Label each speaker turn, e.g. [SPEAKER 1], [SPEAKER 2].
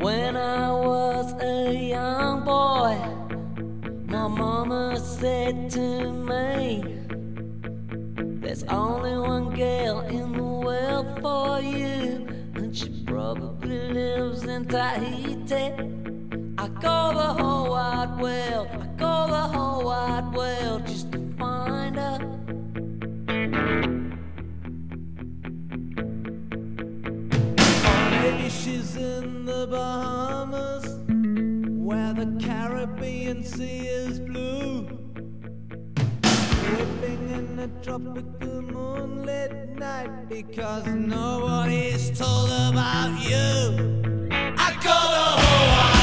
[SPEAKER 1] When I was a young boy, my mama said to me, there's only one girl in the world for you, and she probably lives in Tahiti. I go the whole wide world, I go the whole wide world just to find her. Or maybe she's in the Bahamas, where the Caribbean Sea is blue, whipping in a tropical moonlit night, because nobody's told about you. I go the whole wide